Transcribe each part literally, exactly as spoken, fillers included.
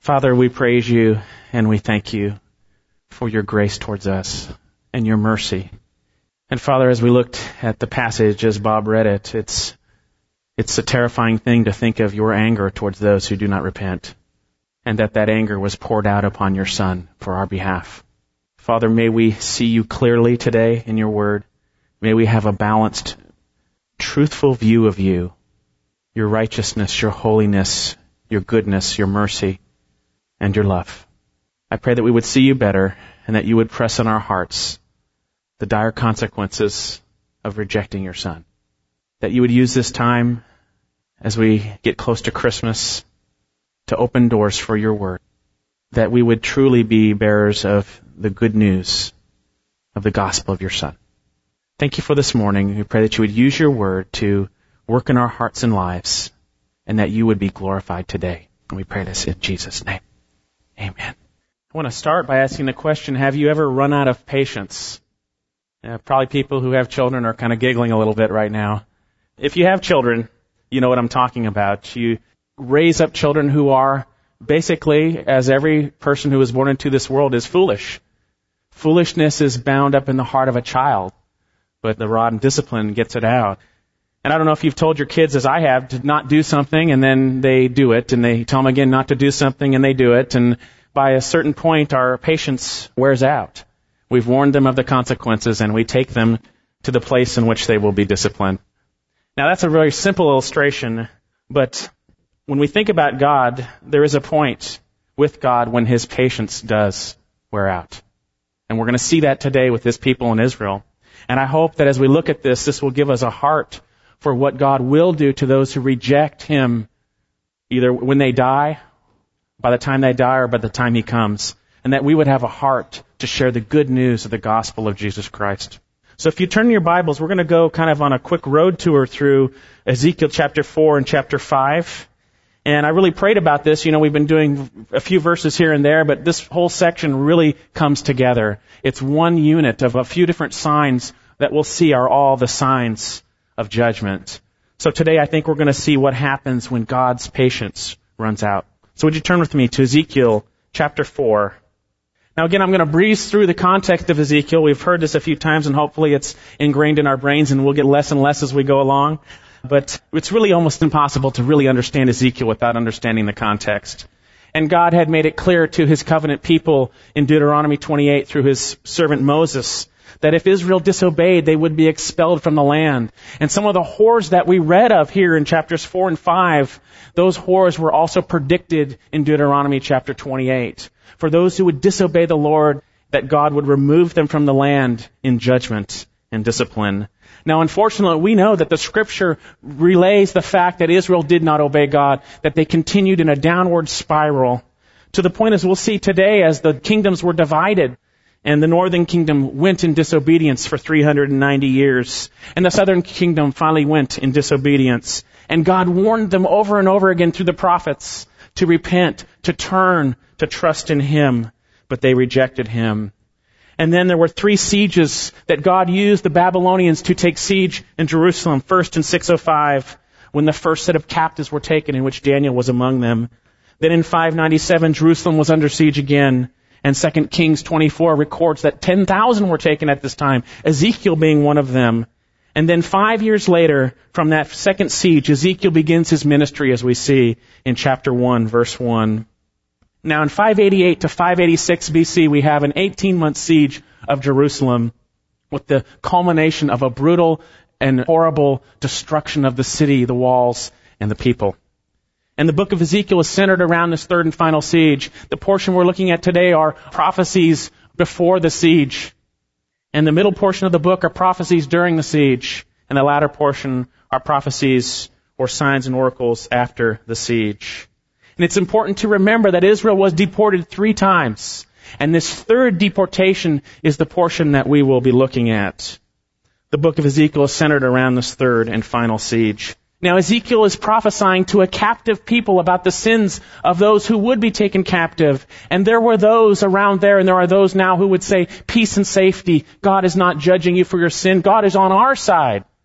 Father, we praise you and we thank you for your grace towards us and your mercy. And Father, as we looked at the passage as Bob read it, it's it's a terrifying thing to think of your anger towards those who do not repent, and that that anger was poured out upon your Son for our behalf. Father, may we see you clearly today in your word. May we have a balanced, truthful view of you, your righteousness, your holiness, your goodness, your mercy, and your love. I pray that we would see you better and that you would press on our hearts the dire consequences of rejecting your Son. That you would use this time as we get close to Christmas to open doors for your word. That we would truly be bearers of the good news of the gospel of your Son. Thank you for this morning. We pray that you would use your word to work in our hearts and lives, and that you would be glorified today. And we pray this in Jesus' name. Amen. I want to start by asking the question, have you ever run out of patience? Uh, probably people who have children are kind of giggling a little bit right now. If you have children, you know what I'm talking about. You raise up children who are basically, as every person who is born into this world is, foolish. Foolishness is bound up in the heart of a child, but the rod and discipline gets it out. And I don't know if you've told your kids, as I have, to not do something, and then they do it, and they tell them again not to do something, and they do it, and by a certain point, our patience wears out. We've warned them of the consequences, and we take them to the place in which they will be disciplined. Now, that's a very simple illustration, but when we think about God, there is a point with God when his patience does wear out. And we're going to see that today with this people in Israel. And I hope that as we look at this, this will give us a heart for what God will do to those who reject him, either when they die, by the time they die, or by the time he comes. And that we would have a heart to share the good news of the gospel of Jesus Christ. So if you turn your Bibles, we're going to go kind of on a quick road tour through Ezekiel chapter four and chapter five. And I really prayed about this. You know, we've been doing a few verses here and there, but this whole section really comes together. It's one unit of a few different signs that we'll see are all the signs of judgment. So today I think we're going to see what happens when God's patience runs out. So would you turn with me to Ezekiel chapter four. Now again, I'm going to breeze through the context of Ezekiel. We've heard this a few times, and hopefully it's ingrained in our brains, and we'll get less and less as we go along. But it's really almost impossible to really understand Ezekiel without understanding the context. And God had made it clear to his covenant people in Deuteronomy twenty-eight through his servant Moses that if Israel disobeyed, they would be expelled from the land. And some of the horrors that we read of here in chapters four and five, those horrors were also predicted in Deuteronomy chapter twenty-eight. For those who would disobey the Lord, that God would remove them from the land in judgment and discipline. Now, unfortunately, we know that the Scripture relays the fact that Israel did not obey God, that they continued in a downward spiral, to the point, as we'll see today, as the kingdoms were divided, and the northern kingdom went in disobedience for three hundred ninety years, and the southern kingdom finally went in disobedience. And God warned them over and over again through the prophets to repent, to turn, to trust in him, but they rejected him. And then there were three sieges that God used the Babylonians to take siege in Jerusalem. First in six oh five, when the first set of captives were taken, in which Daniel was among them. Then in five ninety-seven, Jerusalem was under siege again. And Second Kings twenty-four records that ten thousand were taken at this time, Ezekiel being one of them. And then five years later, from that second siege, Ezekiel begins his ministry, as we see in chapter one, verse one. Now in five eighty-eight to five eighty-six B C, we have an eighteen-month siege of Jerusalem with the culmination of a brutal and horrible destruction of the city, the walls, and the people. And the book of Ezekiel is centered around this third and final siege. The portion we're looking at today are prophecies before the siege. And the middle portion of the book are prophecies during the siege. And the latter portion are prophecies or signs and oracles after the siege. And it's important to remember that Israel was deported three times. And this third deportation is the portion that we will be looking at. The book of Ezekiel is centered around this third and final siege. Now, Ezekiel is prophesying to a captive people about the sins of those who would be taken captive. And there were those around there, and there are those now who would say, peace and safety. God is not judging you for your sin. God is on our side.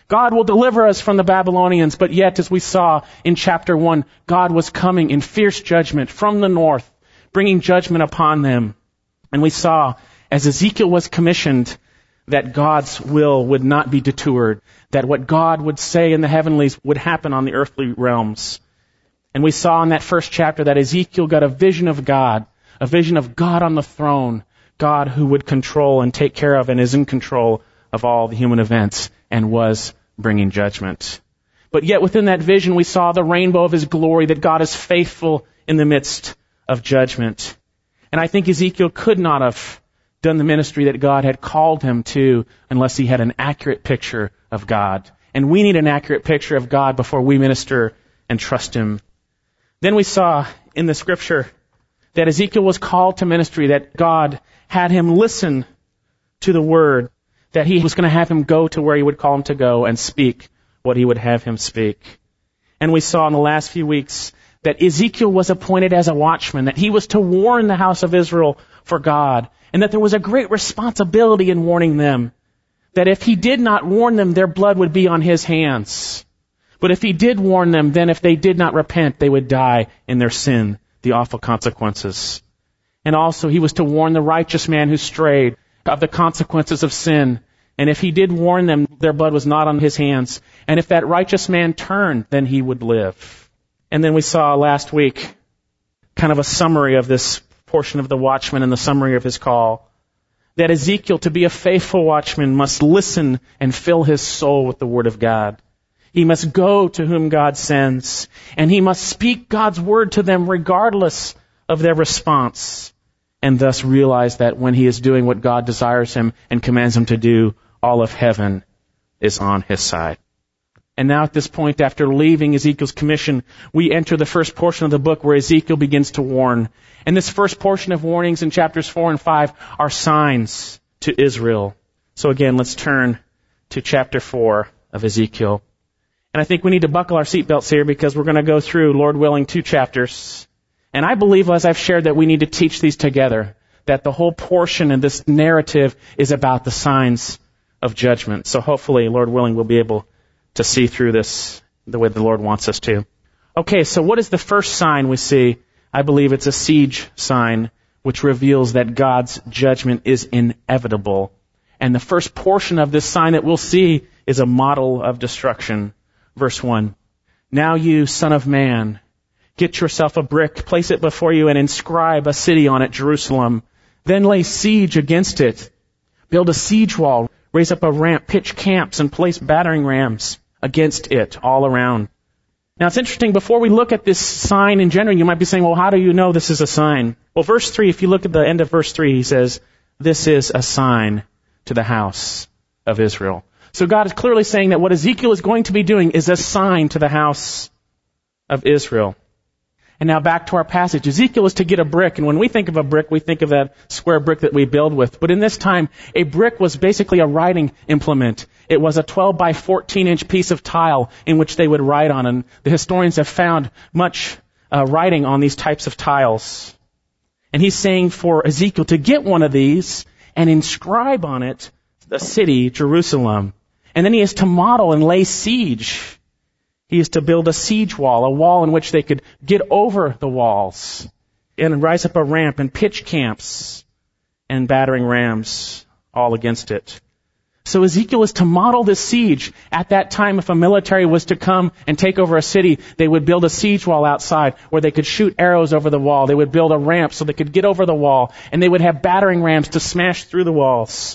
God will deliver us from the Babylonians. But yet, as we saw in chapter one, God was coming in fierce judgment from the north, bringing judgment upon them. And we saw, as Ezekiel was commissioned, that God's will would not be detoured, that what God would say in the heavenlies would happen on the earthly realms. And we saw in that first chapter that Ezekiel got a vision of God, a vision of God on the throne, God who would control and take care of and is in control of all the human events and was bringing judgment. But yet within that vision we saw the rainbow of His glory, that God is faithful in the midst of judgment. And I think Ezekiel could not have done the ministry that God had called him to unless he had an accurate picture of God. And we need an accurate picture of God before we minister and trust Him. Then we saw in the scripture that Ezekiel was called to ministry, that God had him listen to the word, that He was going to have him go to where He would call him to go and speak what He would have him speak. And we saw in the last few weeks that Ezekiel was appointed as a watchman, that he was to warn the house of Israel for God, and that there was a great responsibility in warning them, that if he did not warn them, their blood would be on his hands. But if he did warn them, then if they did not repent, they would die in their sin, the awful consequences. And also he was to warn the righteous man who strayed of the consequences of sin. And if he did warn them, their blood was not on his hands. And if that righteous man turned, then he would live. And then we saw last week kind of a summary of this portion of the watchman and the summary of his call. That Ezekiel, to be a faithful watchman, must listen and fill his soul with the Word of God. He must go to whom God sends, and he must speak God's word to them regardless of their response, and thus realize that when he is doing what God desires him and commands him to do, all of heaven is on his side. And now at this point, after leaving Ezekiel's commission, we enter the first portion of the book where Ezekiel begins to warn. And this first portion of warnings in chapters four and five are signs to Israel. So again, let's turn to chapter four of Ezekiel. And I think we need to buckle our seatbelts here because we're going to go through, Lord willing, two chapters. And I believe, as I've shared, that we need to teach these together, that the whole portion of this narrative is about the signs of judgment. So hopefully, Lord willing, we'll be able to see through this the way the Lord wants us to. Okay, so what is the first sign we see? I believe it's a siege sign, which reveals that God's judgment is inevitable. And the first portion of this sign that we'll see is a model of destruction. Verse one, "Now you, son of man, get yourself a brick, place it before you, and inscribe a city on it, Jerusalem. Then lay siege against it. Build a siege wall, raise up a ramp, pitch camps, and place battering rams against it all around." Now it's interesting, before we look at this sign in general, you might be saying, well, how do you know this is a sign? Well, verse three, if you look at the end of verse three, he says, "This is a sign to the house of Israel." So God is clearly saying that what Ezekiel is going to be doing is a sign to the house of Israel. And now back to our passage. Ezekiel is to get a brick, and when we think of a brick, we think of that square brick that we build with. But in this time, a brick was basically a writing implement. It was a twelve by fourteen inch piece of tile in which they would write on, and the historians have found much uh, writing on these types of tiles. And he's saying for Ezekiel to get one of these and inscribe on it the city, Jerusalem. And then he is to model and lay siege. He is to build a siege wall, a wall in which they could get over the walls and rise up a ramp and pitch camps and battering rams all against it. So Ezekiel is to model this siege. At that time, if a military was to come and take over a city, they would build a siege wall outside where they could shoot arrows over the wall. They would build a ramp so they could get over the wall, and they would have battering rams to smash through the walls.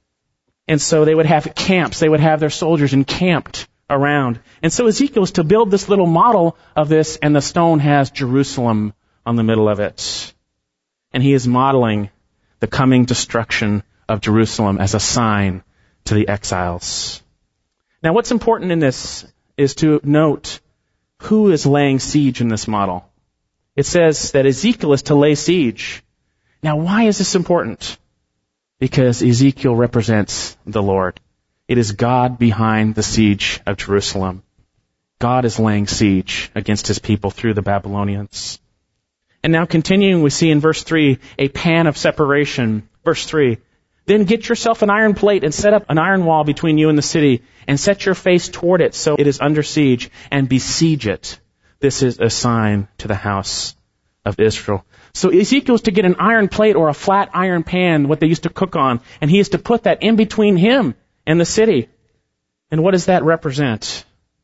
And so they would have camps. They would have their soldiers encamped around. And so Ezekiel is to build this little model of this, and the stone has Jerusalem on the middle of it. And he is modeling the coming destruction of Jerusalem as a sign to the exiles. Now what's important in this is to note who is laying siege in this model. It says that Ezekiel is to lay siege. Now why is this important? Because Ezekiel represents the Lord. It is God behind the siege of Jerusalem. God is laying siege against his people through the Babylonians. And now continuing, we see in verse three a pan of separation. Verse three, Then get yourself an iron plate and set up an iron wall between you and the city, and set your face toward it so it is under siege, and besiege it. This is a sign to the house of Israel. So Ezekiel's to get an iron plate or a flat iron pan, what they used to cook on, and he is to put that in between him and the city. And what does that represent?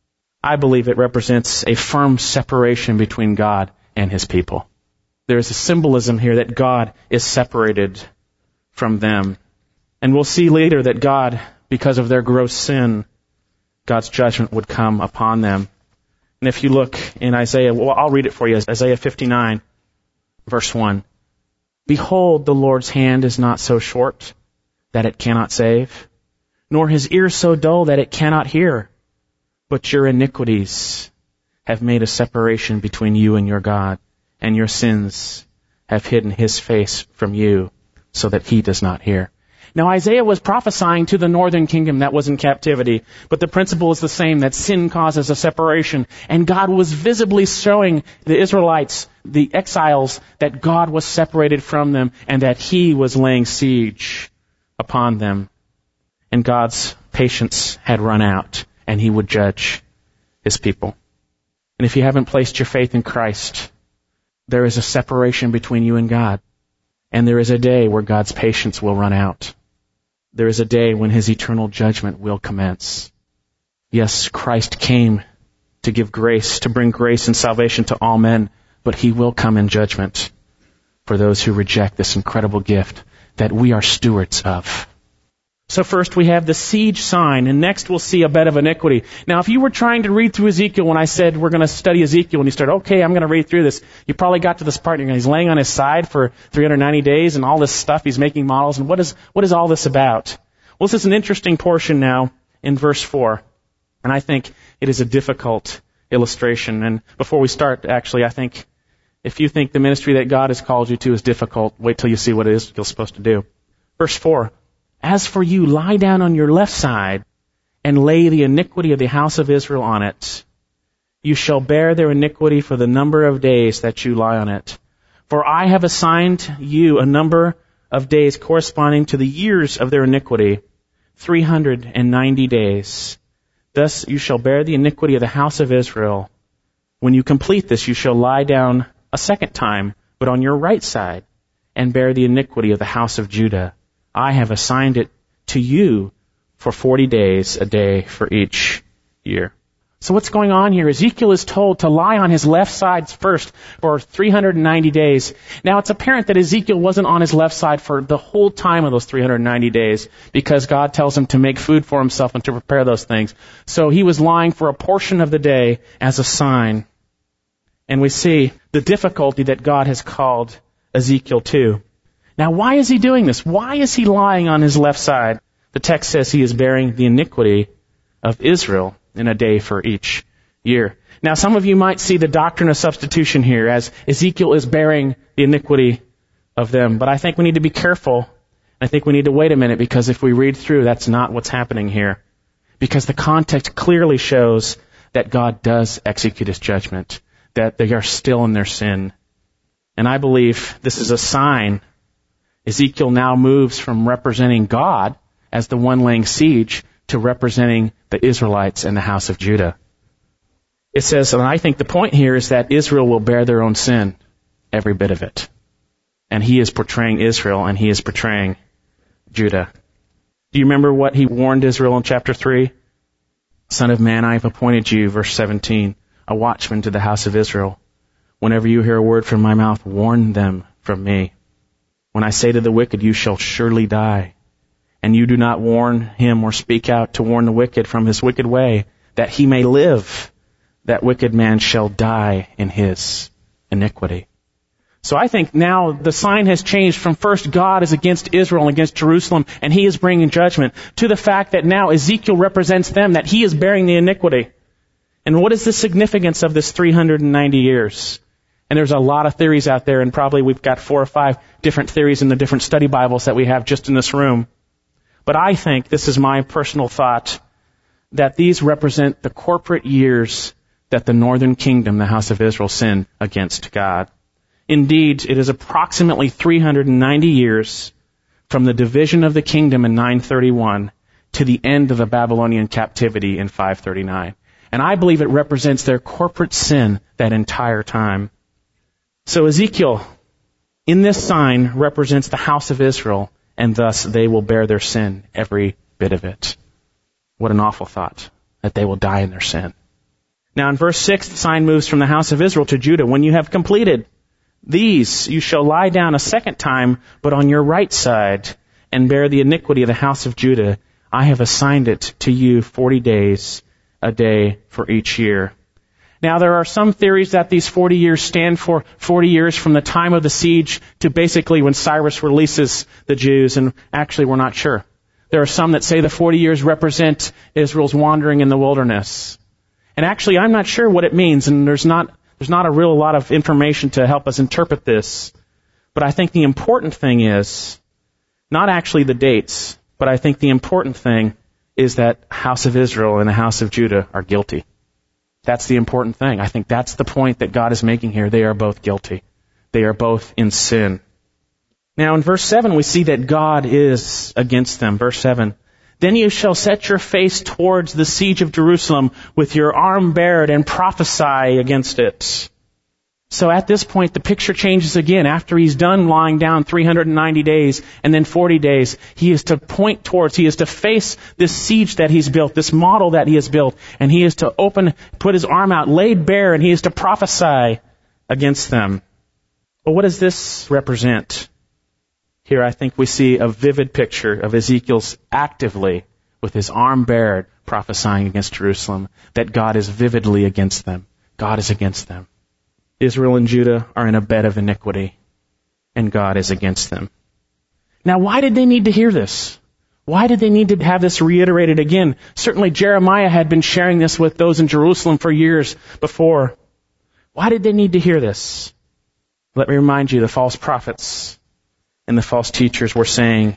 I believe it represents a firm separation between God and His people. There is a symbolism here that God is separated from them. And we'll see later that God, because of their gross sin, God's judgment would come upon them. And if you look in Isaiah, well, I'll read it for you, Isaiah fifty-nine, verse one. Behold, the Lord's hand is not so short that it cannot save, nor His ear so dull that it cannot hear. But your iniquities have made a separation between you and your God, and your sins have hidden His face from you so that He does not hear. Now Isaiah was prophesying to the northern kingdom that was in captivity, but the principle is the same, that sin causes a separation, and God was visibly showing the Israelites, the exiles, that God was separated from them and that He was laying siege upon them. And God's patience had run out, and He would judge His people. And if you haven't placed your faith in Christ, there is a separation between you and God. And there is a day where God's patience will run out. There is a day when His eternal judgment will commence. Yes, Christ came to give grace, to bring grace and salvation to all men, but He will come in judgment for those who reject this incredible gift that we are stewards of. So first we have the siege sign, and next we'll see a bed of iniquity. Now if you were trying to read through Ezekiel when I said we're going to study Ezekiel, and you started, okay, I'm going to read through this, you probably got to this part and he's laying on his side for three hundred ninety days and all this stuff, he's making models, and what is, what is all this about? Well, this is an interesting portion now in verse four, and I think it is a difficult illustration. And before we start, actually, I think if you think the ministry that God has called you to is difficult, wait till you see what it is you're supposed to do. Verse four. As for you, lie down on your left side and lay the iniquity of the house of Israel on it. You shall bear their iniquity for the number of days that you lie on it. For I have assigned you a number of days corresponding to the years of their iniquity, three hundred ninety days. Thus you shall bear the iniquity of the house of Israel. When you complete this, you shall lie down a second time, but on your right side, and bear the iniquity of the house of Judah. I have assigned it to you for forty days, a day for each year. So what's going on here? Ezekiel is told to lie on his left side first for three hundred ninety days. Now it's apparent that Ezekiel wasn't on his left side for the whole time of those three hundred ninety days, because God tells him to make food for himself and to prepare those things. So he was lying for a portion of the day as a sign. And we see the difficulty that God has called Ezekiel to. Now, why is he doing this? Why is he lying on his left side? The text says he is bearing the iniquity of Israel in a day for each year. Now, some of you might see the doctrine of substitution here as Ezekiel is bearing the iniquity of them. But I think we need to be careful. I think we need to wait a minute, because if we read through, that's not what's happening here. Because the context clearly shows that God does execute His judgment, that they are still in their sin. And I believe this is a sign. Ezekiel now moves from representing God as the one laying siege to representing the Israelites and the house of Judah. It says, and I think the point here is that Israel will bear their own sin, every bit of it. And he is portraying Israel, and he is portraying Judah. Do you remember what he warned Israel in chapter three? Son of man, I have appointed you, verse seventeen, a watchman to the house of Israel. Whenever you hear a word from my mouth, warn them from me. When I say to the wicked, you shall surely die, and you do not warn him or speak out to warn the wicked from his wicked way, that he may live, that wicked man shall die in his iniquity. So I think now the sign has changed from first God is against Israel and against Jerusalem, and he is bringing judgment, to the fact that now Ezekiel represents them, that he is bearing the iniquity. And what is the significance of this three hundred ninety years? And there's a lot of theories out there, and probably we've got four or five different theories in the different study Bibles that we have just in this room. But I think, this is my personal thought, that these represent the corporate years that the northern kingdom, the house of Israel, sinned against God. Indeed, it is approximately three hundred ninety years from the division of the kingdom in nine thirty-one to the end of the Babylonian captivity in five thirty-nine. And I believe it represents their corporate sin that entire time. So Ezekiel, in this sign, represents the house of Israel, and thus they will bear their sin, every bit of it. What an awful thought, that they will die in their sin. Now in verse six, the sign moves from the house of Israel to Judah. When you have completed these, you shall lie down a second time, but on your right side, and bear the iniquity of the house of Judah. I have assigned it to you forty days, a day for each year. Now there are some theories that these forty years stand for forty years from the time of the siege to basically when Cyrus releases the Jews, and actually we're not sure. There are some that say the forty years represent Israel's wandering in the wilderness. And actually I'm not sure what it means, and there's not there's not a real lot of information to help us interpret this. But I think the important thing is not actually the dates, but I think the important thing is that house of Israel and the house of Judah are guilty. That's the important thing. I think that's the point that God is making here. They are both guilty. They are both in sin. Now in verse seven we see that God is against them. Verse seven. Then you shall set your face towards the siege of Jerusalem with your arm bared and prophesy against it. So at this point, the picture changes again. After he's done lying down three hundred ninety days and then forty days, he is to point towards, he is to face this siege that he's built, this model that he has built, and he is to open, put his arm out, laid bare, and he is to prophesy against them. But what does this represent? Here I think we see a vivid picture of Ezekiel's actively, with his arm bared, prophesying against Jerusalem, that God is vividly against them. God is against them. Israel and Judah are in a bed of iniquity, and God is against them. Now, why did they need to hear this? Why did they need to have this reiterated again? Certainly Jeremiah had been sharing this with those in Jerusalem for years before. Why did they need to hear this? Let me remind you, the false prophets and the false teachers were saying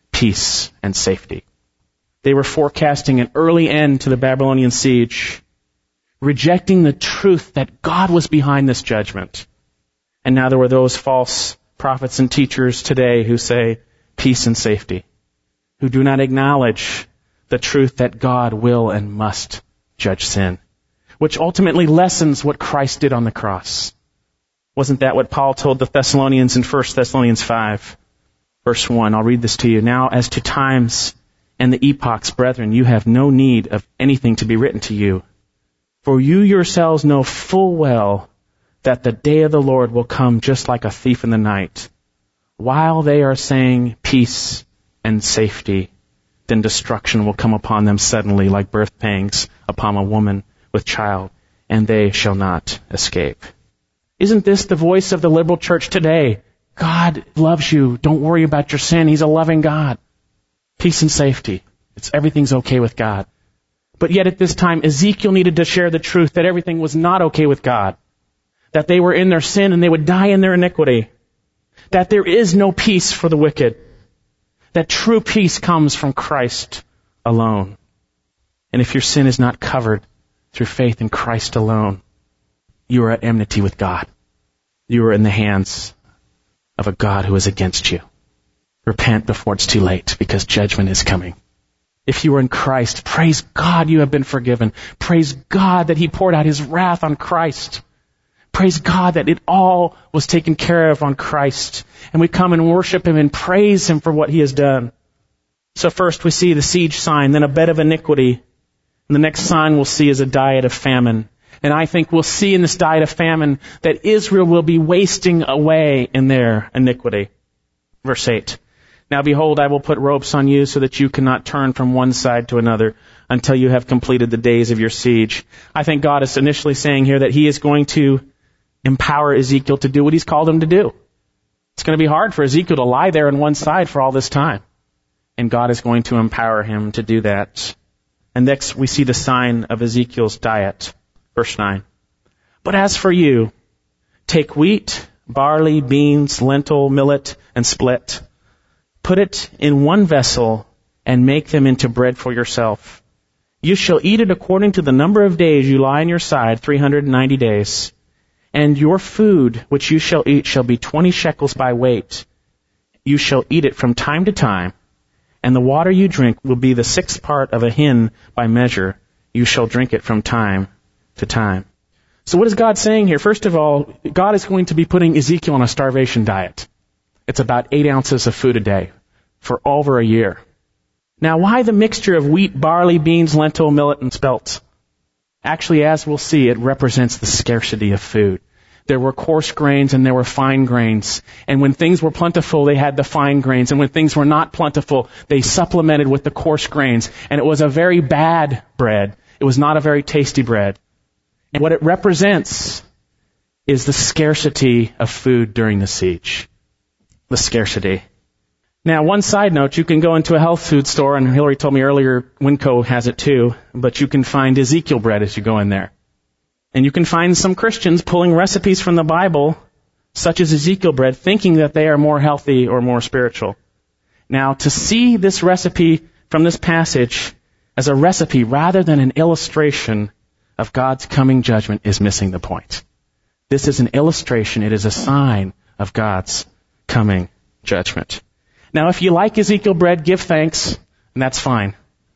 peace and safety. They were forecasting an early end to the Babylonian siege, rejecting the truth that God was behind this judgment. And now there were those false prophets and teachers today who say peace and safety, who do not acknowledge the truth that God will and must judge sin, which ultimately lessens what Christ did on the cross. Wasn't that what Paul told the Thessalonians in First Thessalonians five, verse one? I'll read this to you. Now, as to times and the epochs, brethren, you have no need of anything to be written to you. For you yourselves know full well that the day of the Lord will come just like a thief in the night. While they are saying peace and safety, then destruction will come upon them suddenly like birth pangs upon a woman with child, and they shall not escape. Isn't this the voice of the liberal church today? God loves you. Don't worry about your sin. He's a loving God. Peace and safety. It's everything's okay with God. But yet at this time, Ezekiel needed to share the truth that everything was not okay with God. That they were in their sin and they would die in their iniquity. That there is no peace for the wicked. That true peace comes from Christ alone. And if your sin is not covered through faith in Christ alone, you are at enmity with God. You are in the hands of a God who is against you. Repent before it's too late, because judgment is coming. If you are in Christ, praise God you have been forgiven. Praise God that He poured out His wrath on Christ. Praise God that it all was taken care of on Christ. And we come and worship Him and praise Him for what He has done. So first we see the siege sign, then a bed of iniquity. And the next sign we'll see is a diet of famine. And I think we'll see in this diet of famine that Israel will be wasting away in their iniquity. Verse eight. Now behold, I will put ropes on you so that you cannot turn from one side to another until you have completed the days of your siege. I think God is initially saying here that He is going to empower Ezekiel to do what He's called him to do. It's going to be hard for Ezekiel to lie there on one side for all this time. And God is going to empower him to do that. And next we see the sign of Ezekiel's diet. Verse nine. But as for you, take wheat, barley, beans, lentil, millet, and split. Put it in one vessel and make them into bread for yourself. You shall eat it according to the number of days you lie on your side, three hundred ninety days. And your food, which you shall eat, shall be twenty shekels by weight. you shall eat it from time to time, and the water you drink will be the sixth part of a hin by measure. You shall drink it from time to time. So what is God saying here? First of all, God is going to be putting Ezekiel on a starvation diet. It's about eight ounces of food a day for over a year. Now, why the mixture of wheat, barley, beans, lentil, millet, and spelt? Actually, as we'll see, it represents the scarcity of food. There were coarse grains and there were fine grains. And when things were plentiful, they had the fine grains. And when things were not plentiful, they supplemented with the coarse grains. And it was a very bad bread. It was not a very tasty bread. And what it represents is the scarcity of food during the siege. The scarcity. Now, one side note, you can go into a health food store, and Hillary told me earlier, Winco has it too, but you can find Ezekiel bread as you go in there. And you can find some Christians pulling recipes from the Bible, such as Ezekiel bread, thinking that they are more healthy or more spiritual. Now, to see this recipe from this passage as a recipe rather than an illustration of God's coming judgment is missing the point. This is an illustration. It is a sign of God's coming judgment. Now, if you like Ezekiel bread, give thanks, and that's fine.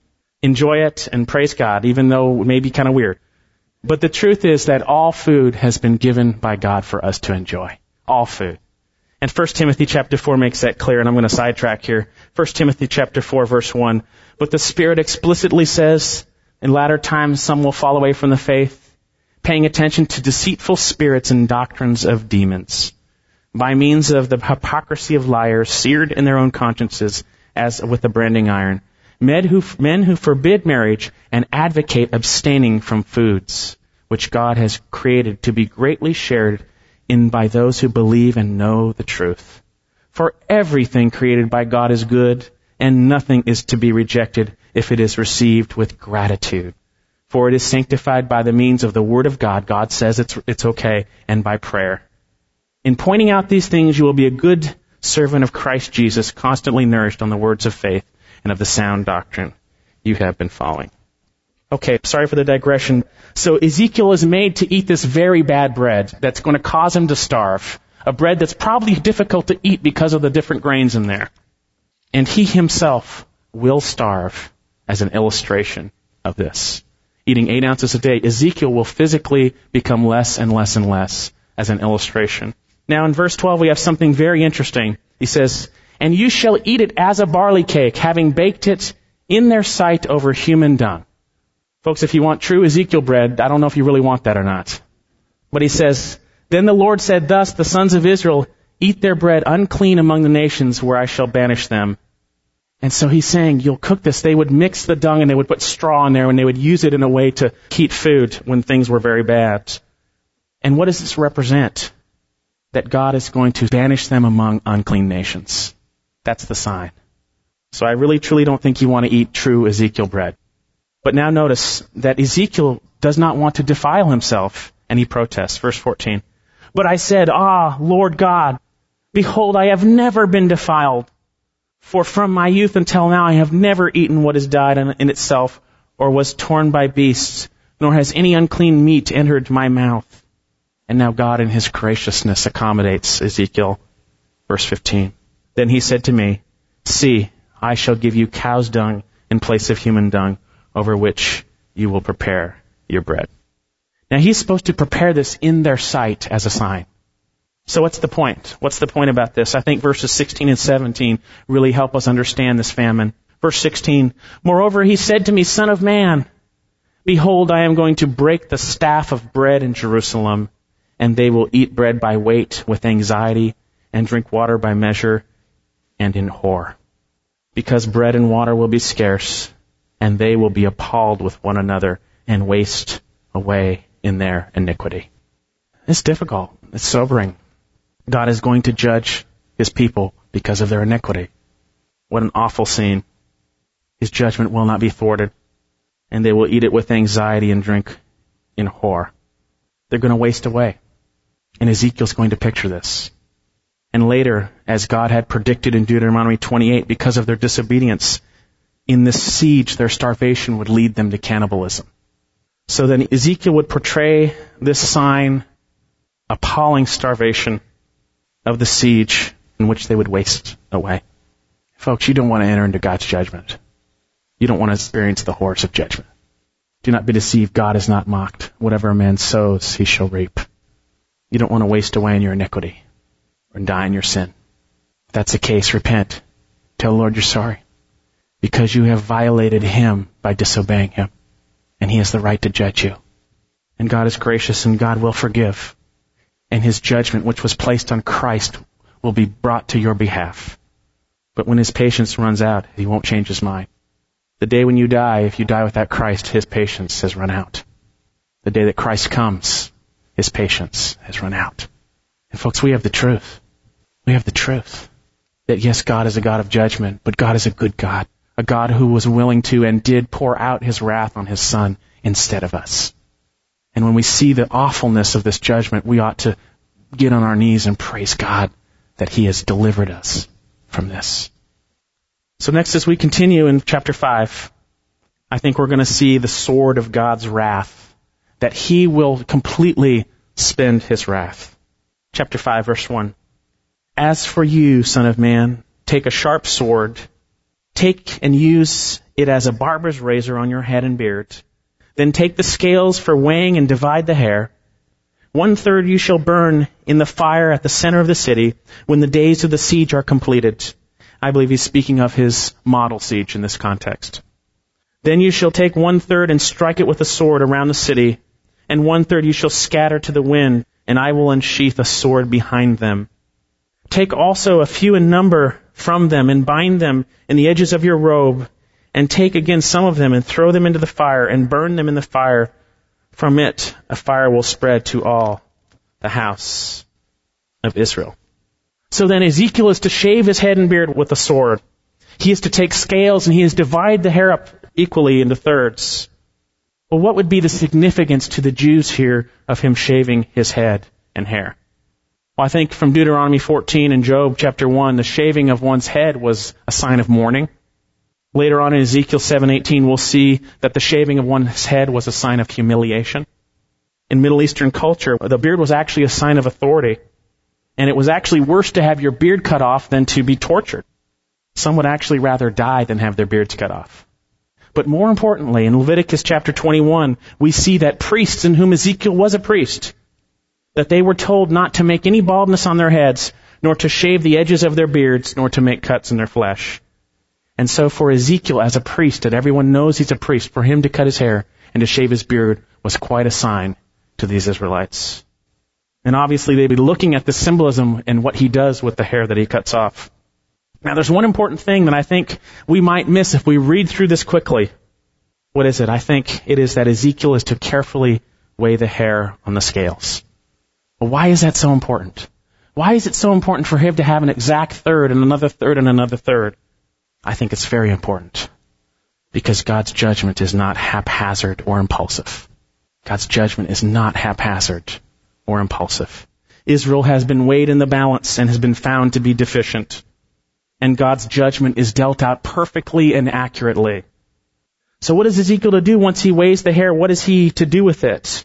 Enjoy it and praise God, even though it may be kind of weird. But the truth is that all food has been given by God for us to enjoy. All food. And First Timothy chapter four makes that clear, and I'm going to sidetrack here. First Timothy chapter four, verse one. But the Spirit explicitly says, in latter times some will fall away from the faith, paying attention to deceitful spirits and doctrines of demons, by means of the hypocrisy of liars, seared in their own consciences as with a branding iron. Men who, men who forbid marriage and advocate abstaining from foods which God has created to be greatly shared in by those who believe and know the truth. For everything created by God is good, and nothing is to be rejected if it is received with gratitude. For it is sanctified by the means of the Word of God. God says it's, it's okay, and by prayer. In pointing out these things, you will be a good servant of Christ Jesus, constantly nourished on the words of faith and of the sound doctrine you have been following. Okay, sorry for the digression. So Ezekiel is made to eat this very bad bread that's going to cause him to starve. A bread that's probably difficult to eat because of the different grains in there. And he himself will starve as an illustration of this. Eating eight ounces a day, Ezekiel will physically become less and less and less as an illustration. Now in verse twelve we have something very interesting. He says, and you shall eat it as a barley cake, having baked it in their sight over human dung. Folks, if you want true Ezekiel bread, I don't know if you really want that or not. But he says, then the Lord said thus, the sons of Israel eat their bread unclean among the nations where I shall banish them. And so he's saying, you'll cook this. They would mix the dung and they would put straw in there and they would use it in a way to heat food when things were very bad. And what does this represent? That God is going to banish them among unclean nations. That's the sign. So I really truly don't think you want to eat true Ezekiel bread. But now notice that Ezekiel does not want to defile himself, and he protests. Verse fourteen. But I said, ah, Lord God, behold, I have never been defiled. For from my youth until now I have never eaten what has died in, in itself, or was torn by beasts, nor has any unclean meat entered my mouth. And now God in his graciousness accommodates Ezekiel. Verse fifteen. Then he said to me, see, I shall give you cow's dung in place of human dung, over which you will prepare your bread. Now he's supposed to prepare this in their sight as a sign. So what's the point? What's the point about this? I think verses sixteen and seventeen really help us understand this famine. Verse sixteen, moreover he said to me, Son of man, behold, I am going to break the staff of bread in Jerusalem, and they will eat bread by weight with anxiety, and drink water by measure, and in whore. Because bread and water will be scarce, and they will be appalled with one another, and waste away in their iniquity. It's difficult. It's sobering. God is going to judge his people because of their iniquity. What an awful scene. His judgment will not be thwarted, and they will eat it with anxiety and drink in whore. They're going to waste away. And Ezekiel's going to picture this. And later, as God had predicted in Deuteronomy twenty-eight, because of their disobedience, in this siege, their starvation would lead them to cannibalism. So then Ezekiel would portray this sign, appalling starvation of the siege, in which they would waste away. Folks, you don't want to enter into God's judgment. You don't want to experience the horrors of judgment. Do not be deceived. God is not mocked. Whatever a man sows, he shall reap. You don't want to waste away in your iniquity or die in your sin. If that's the case, repent. Tell the Lord you're sorry because you have violated him by disobeying him, and he has the right to judge you. And God is gracious, and God will forgive. And his judgment, which was placed on Christ, will be brought to your behalf. But when his patience runs out, he won't change his mind. The day when you die, if you die without Christ, his patience has run out. The day that Christ comes, his patience has run out. And folks, we have the truth. We have the truth. That yes, God is a God of judgment, but God is a good God. A God who was willing to and did pour out his wrath on his Son instead of us. And when we see the awfulness of this judgment, we ought to get on our knees and praise God that he has delivered us from this. So next, as we continue in chapter five, I think we're going to see the sword of God's wrath, that he will completely spend his wrath. Chapter five, verse one. As for you, son of man, take a sharp sword, take and use it as a barber's razor on your head and beard. Then take the scales for weighing and divide the hair. One third you shall burn in the fire at the center of the city when the days of the siege are completed. I believe he's speaking of his model siege in this context. Then you shall take one third and strike it with a sword around the city, and one third you shall scatter to the wind, and I will unsheath a sword behind them. Take also a few in number from them, and bind them in the edges of your robe, and take again some of them, and throw them into the fire, and burn them in the fire. From it a fire will spread to all the house of Israel. So then Ezekiel is to shave his head and beard with a sword. He is to take scales and he is to divide the hair up equally into thirds. Well, what would be the significance to the Jews here of him shaving his head and hair? Well, I think from Deuteronomy fourteen and Job chapter one, the shaving of one's head was a sign of mourning. Later on in Ezekiel seven eighteen, we'll see that the shaving of one's head was a sign of humiliation. In Middle Eastern culture, the beard was actually a sign of authority. And it was actually worse to have your beard cut off than to be tortured. Some would actually rather die than have their beards cut off. But more importantly, in Leviticus chapter twenty-one, we see that priests, in whom Ezekiel was a priest, that they were told not to make any baldness on their heads, nor to shave the edges of their beards, nor to make cuts in their flesh. And so for Ezekiel as a priest, that everyone knows he's a priest, for him to cut his hair and to shave his beard was quite a sign to these Israelites. And obviously they'd be looking at the symbolism and what he does with the hair that he cuts off. Now there's one important thing that I think we might miss if we read through this quickly. What is it? I think it is that Ezekiel is to carefully weigh the hair on the scales. Well, why is that so important? Why is it so important for him to have an exact third and another third and another third? I think it's very important because God's judgment is not haphazard or impulsive. God's judgment is not haphazard or impulsive. Israel has been weighed in the balance and has been found to be deficient. And God's judgment is dealt out perfectly and accurately. So what is Ezekiel to do once he weighs the hair? What is he to do with it?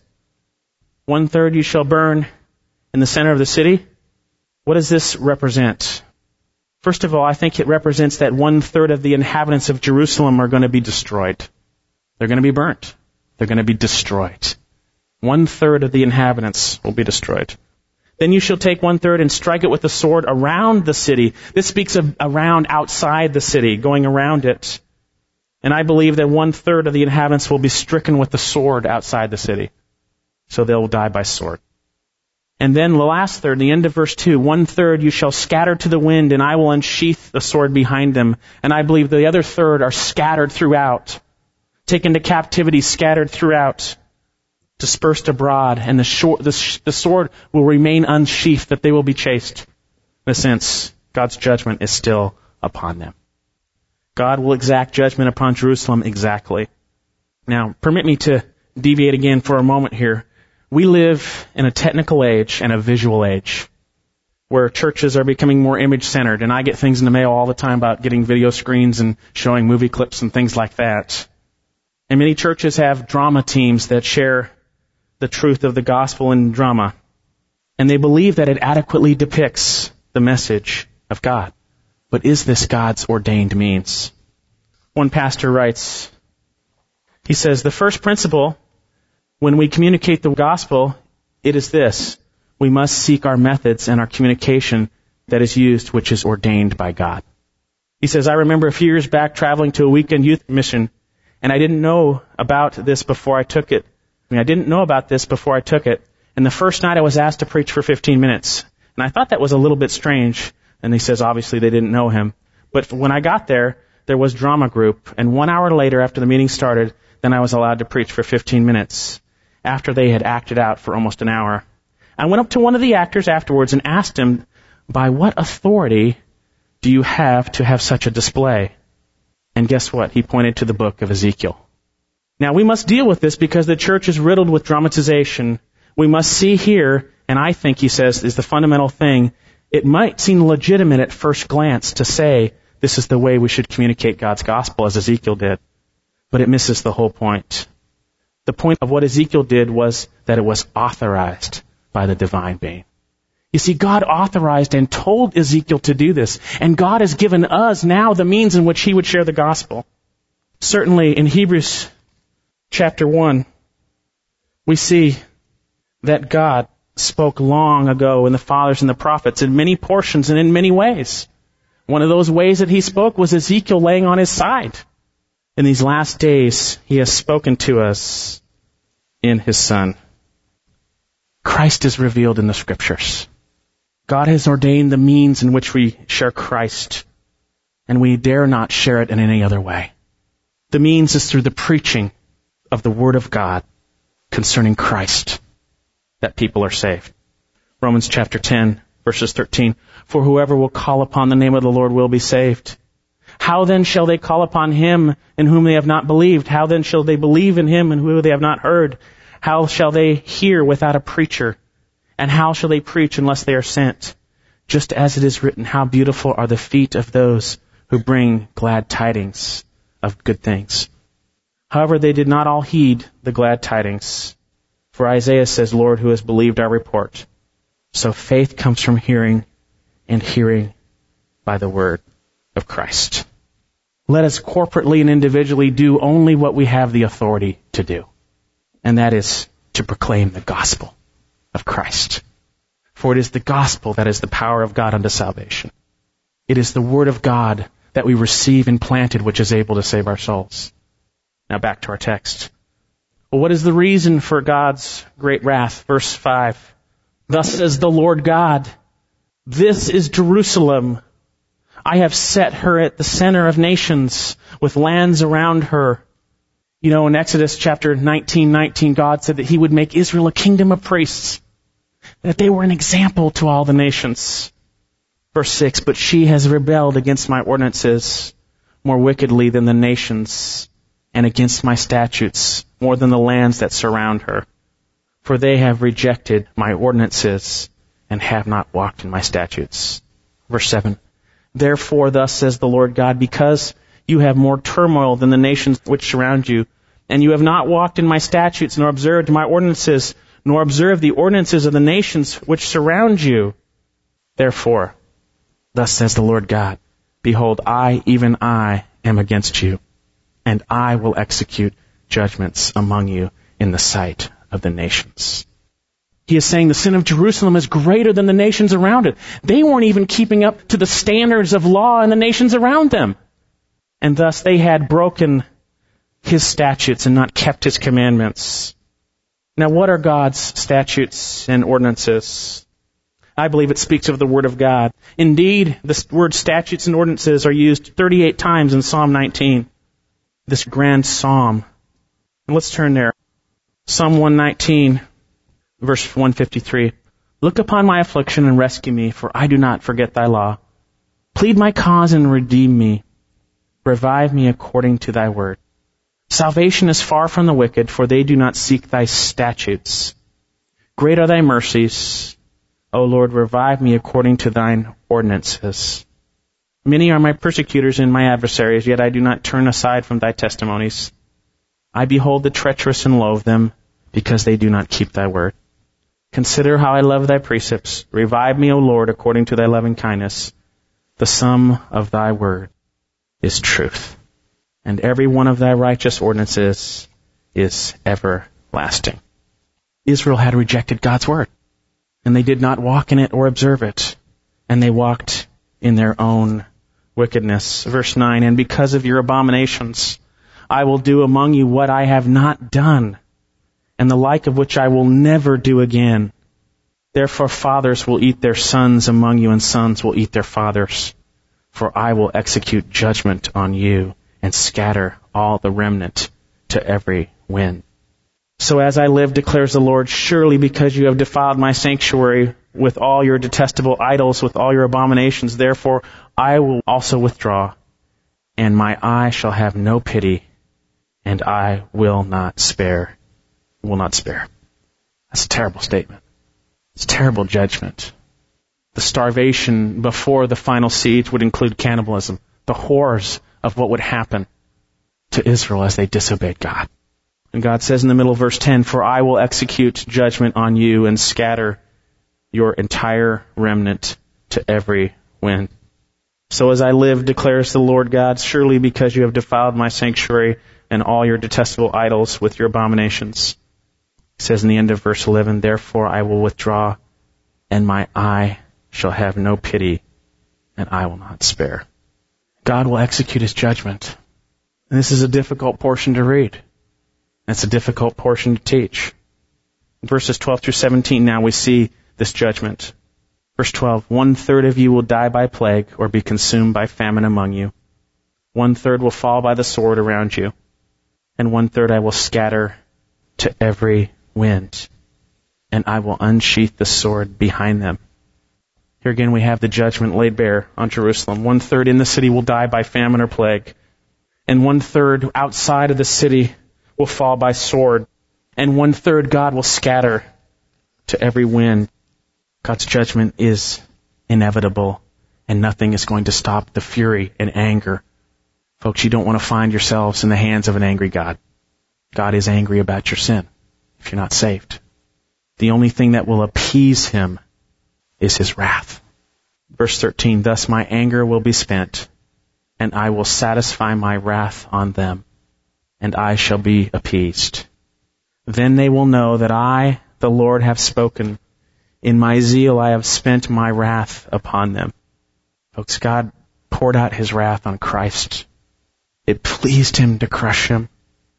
One third you shall burn in the center of the city. What does this represent? First of all, I think it represents that one third of the inhabitants of Jerusalem are going to be destroyed. They're going to be burnt. They're going to be destroyed. One third of the inhabitants will be destroyed. Then you shall take one third and strike it with a sword around the city. This speaks of around outside the city, going around it. And I believe that one third of the inhabitants will be stricken with the sword outside the city. So they'll die by sword. And then the last third, the end of verse two, one third you shall scatter to the wind, and I will unsheath the sword behind them. And I believe the other third are scattered throughout, taken to captivity, scattered throughout, dispersed abroad, and the, short, the, sh- the sword will remain unsheathed, that they will be chased. In a sense, God's judgment is still upon them. God will exact judgment upon Jerusalem exactly. Now, permit me to deviate again for a moment here. We live in a technical age and a visual age where churches are becoming more image-centered, and I get things in the mail all the time about getting video screens and showing movie clips and things like that. And many churches have drama teams that share the truth of the gospel in drama. And they believe that it adequately depicts the message of God. But is this God's ordained means? One pastor writes, he says, the first principle when we communicate the gospel, it is this: we must seek our methods and our communication that is used, which is ordained by God. He says, I remember a few years back traveling to a weekend youth mission, and I didn't know about this before I took it. I mean, I didn't know about this before I took it. And the first night I was asked to preach for fifteen minutes. And I thought that was a little bit strange. And he says, obviously they didn't know him. But when I got there, there was drama group. And one hour later, after the meeting started, then I was allowed to preach for fifteen minutes, after they had acted out for almost an hour. I went up to one of the actors afterwards and asked him, by what authority do you have to have such a display? And guess what? He pointed to the book of Ezekiel. Now, we must deal with this because the church is riddled with dramatization. We must see here, and I think, he says, is the fundamental thing. It might seem legitimate at first glance to say this is the way we should communicate God's gospel, as Ezekiel did. But it misses the whole point. The point of what Ezekiel did was that it was authorized by the divine being. You see, God authorized and told Ezekiel to do this, and God has given us now the means in which he would share the gospel. Certainly in Hebrews chapter one, we see that God spoke long ago in the fathers and the prophets in many portions and in many ways. One of those ways that he spoke was Ezekiel laying on his side. In these last days, he has spoken to us in his Son. Christ is revealed in the Scriptures. God has ordained the means in which we share Christ, and we dare not share it in any other way. The means is through the preaching of the Word of God concerning Christ that people are saved. Romans chapter ten, verses thirteen, for whoever will call upon the name of the Lord will be saved. How then shall they call upon him in whom they have not believed? How then shall they believe in him in whom they have not heard? How shall they hear without a preacher? And how shall they preach unless they are sent? Just as it is written, how beautiful are the feet of those who bring glad tidings of good things. However, they did not all heed the glad tidings. For Isaiah says, Lord, who has believed our report? So faith comes from hearing, and hearing by the word of Christ. Let us corporately and individually do only what we have the authority to do, and that is to proclaim the gospel of Christ. For it is the gospel that is the power of God unto salvation. It is the word of God that we receive implanted which is able to save our souls. Now back to our text. Well, what is the reason for God's great wrath? Verse five. Thus says the Lord God, this is Jerusalem. I have set her at the center of nations with lands around her. You know, in Exodus chapter nineteen, nineteen, God said that he would make Israel a kingdom of priests, that they were an example to all the nations. Verse six, but she has rebelled against my ordinances more wickedly than the nations, and against my statutes more than the lands that surround her. For they have rejected my ordinances and have not walked in my statutes. Verse seven, therefore thus says the Lord God, because you have more turmoil than the nations which surround you, and you have not walked in my statutes, nor observed my ordinances, nor observed the ordinances of the nations which surround you. Therefore, thus says the Lord God, behold, I, even I, am against you, and I will execute judgments among you in the sight of the nations. He is saying the sin of Jerusalem is greater than the nations around it. They weren't even keeping up to the standards of law in the nations around them. And thus they had broken his statutes and not kept his commandments. Now, what are God's statutes and ordinances? I believe it speaks of the Word of God. Indeed, the word statutes and ordinances are used thirty-eight times in Psalm nineteen, this grand psalm. And let's turn there. Psalm one nineteen, verse one fifty-three. Look upon my affliction and rescue me, for I do not forget thy law. Plead my cause and redeem me. Revive me according to thy word. Salvation is far from the wicked, for they do not seek thy statutes. Great are thy mercies. O Lord, revive me according to thine ordinances. Many are my persecutors and my adversaries, yet I do not turn aside from thy testimonies. I behold the treacherous and loathe them, because they do not keep thy word. Consider how I love thy precepts. Revive me, O Lord, according to thy loving kindness. The sum of thy word is truth, and every one of thy righteous ordinances is everlasting. Israel had rejected God's word, and they did not walk in it or observe it, and they walked in their own wickedness. Verse nine, and because of your abominations, I will do among you what I have not done, and the like of which I will never do again. Therefore fathers will eat their sons among you, and sons will eat their fathers. For I will execute judgment on you, and scatter all the remnant to every wind. So as I live, declares the Lord, surely because you have defiled my sanctuary with all your detestable idols, with all your abominations, therefore I will also withdraw, and my eye shall have no pity, and I will not spare. Will not spare. That's a terrible statement. It's a terrible judgment. The starvation before the final siege would include cannibalism, the horrors of what would happen to Israel as they disobeyed God. And God says in the middle of verse ten, for I will execute judgment on you and scatter your entire remnant to every wind. So as I live, declares the Lord God, surely because you have defiled my sanctuary and all your detestable idols with your abominations. He says in the end of verse eleven, therefore I will withdraw, and my eye shall have no pity, and I will not spare. God will execute his judgment. And this is a difficult portion to read. It's a difficult portion to teach. In verses twelve through seventeen now we see this judgment. Verse twelve, one third of you will die by plague or be consumed by famine among you. One third will fall by the sword around you, and one third I will scatter to every wind, and I will unsheath the sword behind them. Here again we have the judgment laid bare on Jerusalem. One third in the city will die by famine or plague, and one third outside of the city will fall by sword, and one third God will scatter to every wind. God's judgment is inevitable, and nothing is going to stop the fury and anger. Folks, you don't want to find yourselves in the hands of an angry God. God is angry about your sin if you're not saved. The only thing that will appease him is his wrath. Verse thirteen, thus my anger will be spent, and I will satisfy my wrath on them, and I shall be appeased. Then they will know that I, the Lord, have spoken. In my zeal I have spent my wrath upon them. Folks, God poured out his wrath on Christ. It pleased him to crush him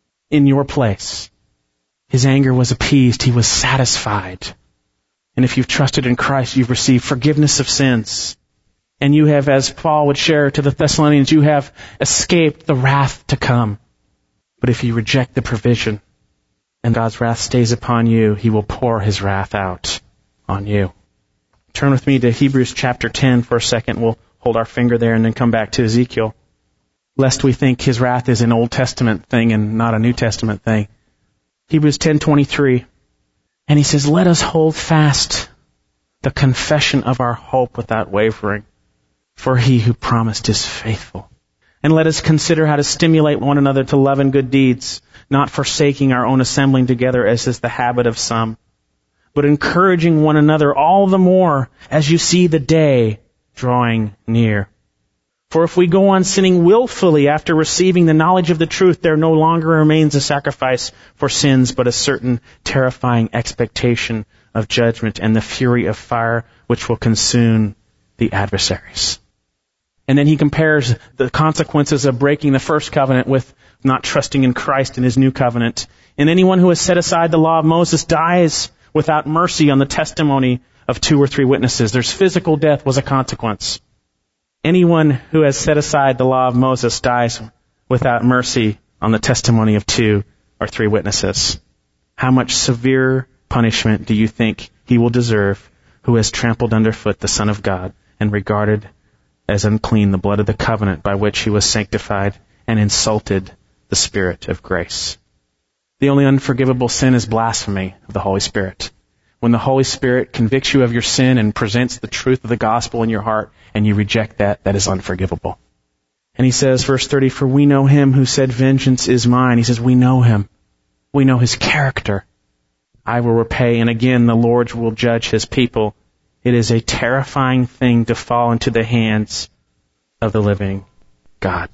in your place. His anger was appeased. He was satisfied. And if you've trusted in Christ, you've received forgiveness of sins. And you have, as Paul would share to the Thessalonians, you have escaped the wrath to come. But if you reject the provision and God's wrath stays upon you, he will pour his wrath out on you. Turn with me to Hebrews chapter ten for a second. We'll hold our finger there and then come back to Ezekiel, lest we think his wrath is an Old Testament thing and not a New Testament thing. Hebrews ten twenty-three, and he says, let us hold fast the confession of our hope without wavering, for he who promised is faithful. And let us consider how to stimulate one another to love and good deeds, not forsaking our own assembling together as is the habit of some, but encouraging one another all the more as you see the day drawing near. For if we go on sinning willfully after receiving the knowledge of the truth, there no longer remains a sacrifice for sins, but a certain terrifying expectation of judgment and the fury of fire which will consume the adversaries. And then he compares the consequences of breaking the first covenant with not trusting in Christ in his new covenant. And anyone who has set aside the law of Moses dies without mercy on the testimony of two or three witnesses. There's physical death was a consequence. Anyone who has set aside the law of Moses dies without mercy on the testimony of two or three witnesses. How much severe punishment do you think he will deserve who has trampled underfoot the Son of God and regarded as unclean the blood of the covenant by which he was sanctified and insulted the Spirit of grace? The only unforgivable sin is blasphemy of the Holy Spirit. When the Holy Spirit convicts you of your sin and presents the truth of the gospel in your heart and you reject that, that is unforgivable. And he says, verse thirty, for we know him who said, vengeance is mine. He says, we know him. We know his character. I will repay, and again the Lord will judge his people. It is a terrifying thing to fall into the hands of the living God.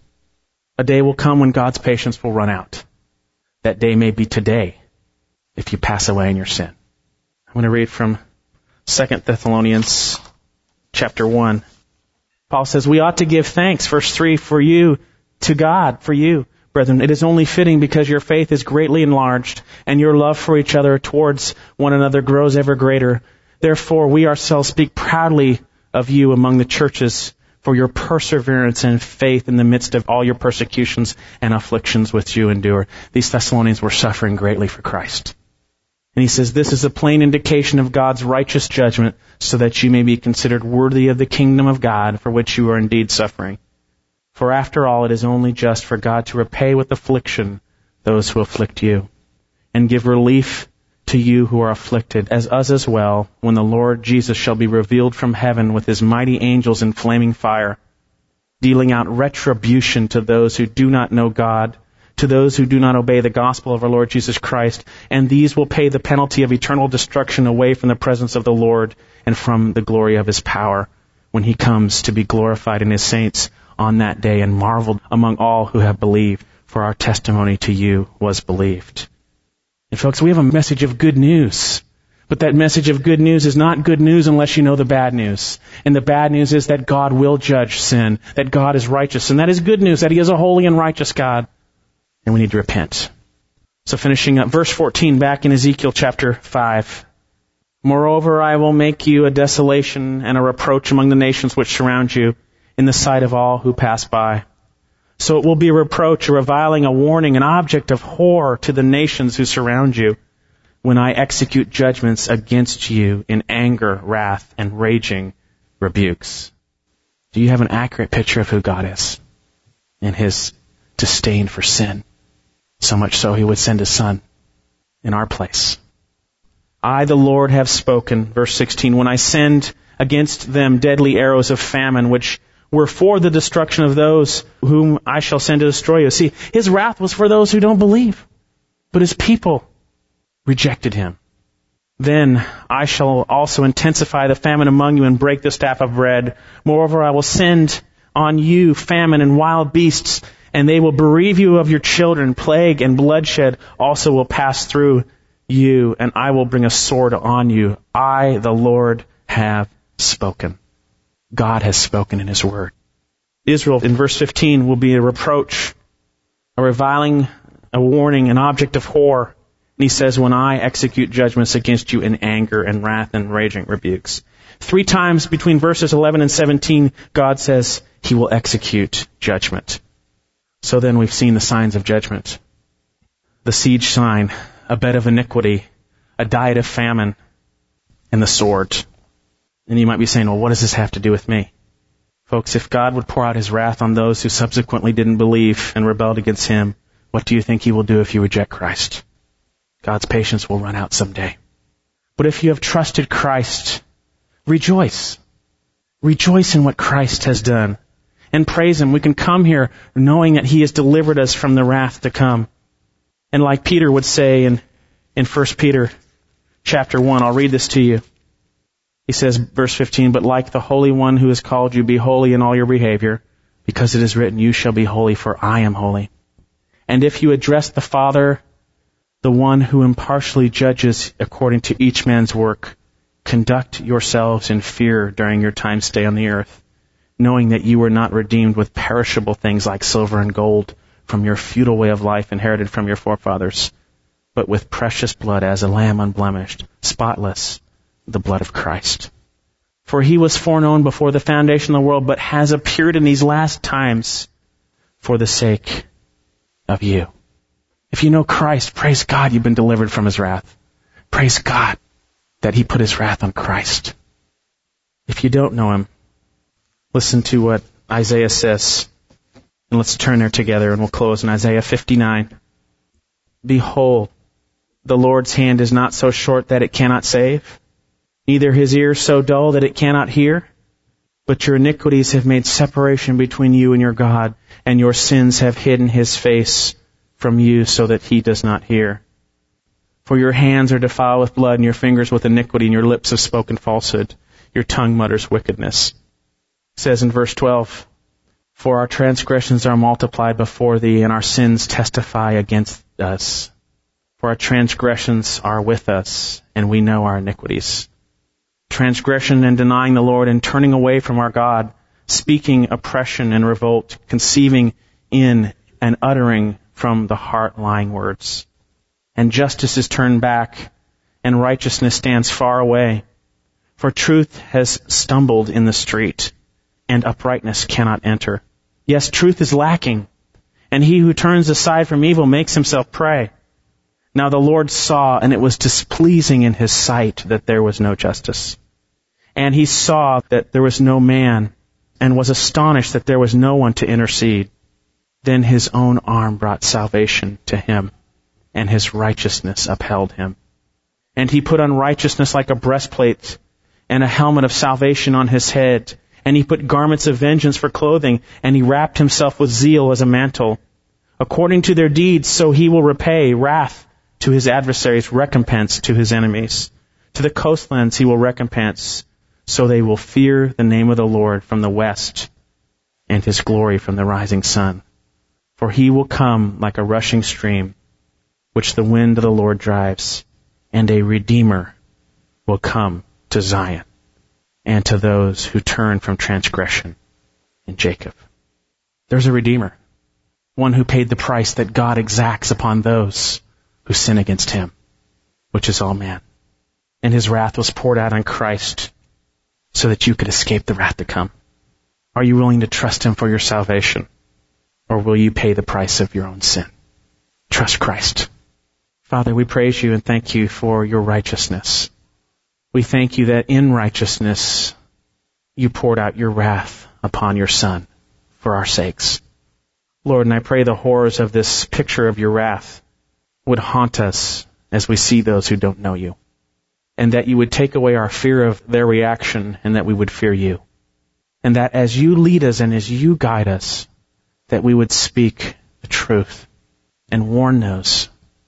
A day will come when God's patience will run out. That day may be today if you pass away in your sin. I'm going to read from Second Thessalonians chapter one. Paul says, we ought to give thanks, verse three, for you, to God, for you, brethren. It is only fitting because your faith is greatly enlarged and your love for each other towards one another grows ever greater. Therefore, we ourselves speak proudly of you among the churches for your perseverance and faith in the midst of all your persecutions and afflictions which you endure. These Thessalonians were suffering greatly for Christ. And he says, this is a plain indication of God's righteous judgment, so that you may be considered worthy of the kingdom of God, for which you are indeed suffering. For after all, it is only just for God to repay with affliction those who afflict you, and give relief to you who are afflicted, as us as well, when the Lord Jesus shall be revealed from heaven with his mighty angels in flaming fire, dealing out retribution to those who do not know God, to those who do not obey the gospel of our Lord Jesus Christ, and these will pay the penalty of eternal destruction away from the presence of the Lord and from the glory of his power, when he comes to be glorified in his saints on that day and marveled among all who have believed, for our testimony to you was believed. And folks, we have a message of good news. But that message of good news is not good news unless you know the bad news. And the bad news is that God will judge sin, that God is righteous. And that is good news, that he is a holy and righteous God. And we need to repent. So finishing up, verse fourteen, back in Ezekiel chapter five. Moreover, I will make you a desolation and a reproach among the nations which surround you, in the sight of all who pass by. So it will be a reproach, a reviling, a warning, an object of horror to the nations who surround you, when I execute judgments against you in anger, wrath, and raging rebukes. Do you have an accurate picture of who God is and his disdain for sin? So much so he would send his son in our place. I, the Lord, have spoken, verse sixteen, when I send against them deadly arrows of famine, which were for the destruction of those whom I shall send to destroy you. See, his wrath was for those who don't believe, but his people rejected him. Then I shall also intensify the famine among you and break the staff of bread. Moreover, I will send on you famine and wild beasts, and they will bereave you of your children. Plague and bloodshed also will pass through you, and I will bring a sword on you. I, the Lord, have spoken. God has spoken in his word. Israel, in verse fifteen, will be a reproach, a reviling, a warning, an object of horror. And he says, when I execute judgments against you in anger and wrath and raging rebukes. Three times between verses eleven and seventeen, God says he will execute judgment. So then we've seen the signs of judgment. The siege sign, a bed of iniquity, a diet of famine, and the sword. And you might be saying, well, what does this have to do with me? Folks, if God would pour out his wrath on those who subsequently didn't believe and rebelled against him, what do you think he will do if you reject Christ? God's patience will run out someday. But if you have trusted Christ, rejoice. Rejoice in what Christ has done. And praise him. We can come here knowing that he has delivered us from the wrath to come. And like Peter would say in, in First Peter chapter one, I'll read this to you. He says, verse fifteen, but like the Holy One who has called you, be holy in all your behavior, because it is written, you shall be holy, for I am holy. And if you address the Father, the one who impartially judges according to each man's work, conduct yourselves in fear during your time stay on the earth, knowing that you were not redeemed with perishable things like silver and gold from your futile way of life inherited from your forefathers, but with precious blood as a lamb unblemished, spotless, the blood of Christ. For he was foreknown before the foundation of the world, but has appeared in these last times for the sake of you. If you know Christ, praise God, you've been delivered from his wrath. Praise God that he put his wrath on Christ. If you don't know him, listen to what Isaiah says. And let's turn there together and we'll close in Isaiah fifty-nine. Behold, the Lord's hand is not so short that it cannot save, neither his ear so dull that it cannot hear. But your iniquities have made separation between you and your God, and your sins have hidden his face from you so that he does not hear. For your hands are defiled with blood, and your fingers with iniquity, and your lips have spoken falsehood. Your tongue mutters wickedness. It says in verse twelve, For our transgressions are multiplied before thee, and our sins testify against us. For our transgressions are with us, and we know our iniquities. Transgression and denying the Lord, and turning away from our God, speaking oppression and revolt, conceiving in and uttering from the heart lying words. And justice is turned back, and righteousness stands far away. For truth has stumbled in the street, and uprightness cannot enter. Yes, truth is lacking, and he who turns aside from evil makes himself prey. Now the Lord saw, and it was displeasing in his sight that there was no justice. And he saw that there was no man, and was astonished that there was no one to intercede. Then his own arm brought salvation to him, and his righteousness upheld him. And he put on righteousness like a breastplate, and a helmet of salvation on his head. And he put garments of vengeance for clothing, and he wrapped himself with zeal as a mantle. According to their deeds, so he will repay wrath to his adversaries, recompense to his enemies. To the coastlands he will recompense, so they will fear the name of the Lord from the west, and his glory from the rising sun. For he will come like a rushing stream, which the wind of the Lord drives, and a Redeemer will come to Zion, and to those who turn from transgression in Jacob. There's a Redeemer, one who paid the price that God exacts upon those who sin against him, which is all man. And his wrath was poured out on Christ so that you could escape the wrath to come. Are you willing to trust him for your salvation, or will you pay the price of your own sin? Trust Christ. Father, we praise you and thank you for your righteousness. We thank you that in righteousness you poured out your wrath upon your Son for our sakes. Lord, and I pray the horrors of this picture of your wrath would haunt us as we see those who don't know you, and that you would take away our fear of their reaction, and that we would fear you. And that as you lead us and as you guide us, that we would speak the truth and warn those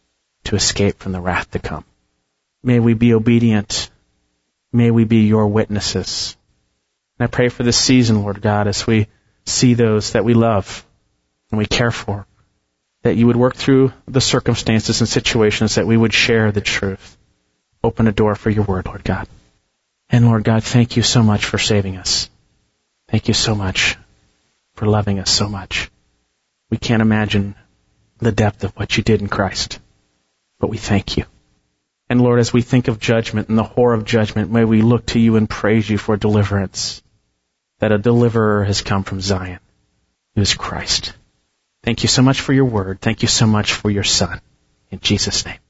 to escape from the wrath to come. May we be obedient. May we be your witnesses. And I pray for this season, Lord God, as we see those that we love and we care for, that you would work through the circumstances and situations, that we would share the truth. Open a door for your word, Lord God. And Lord God, thank you so much for saving us. Thank you so much for loving us so much. We can't imagine the depth of what you did in Christ, but we thank you. And Lord, as we think of judgment and the horror of judgment, may we look to you and praise you for deliverance, that a deliverer has come from Zion, who is Christ. Thank you so much for your word. Thank you so much for your Son. In Jesus' name.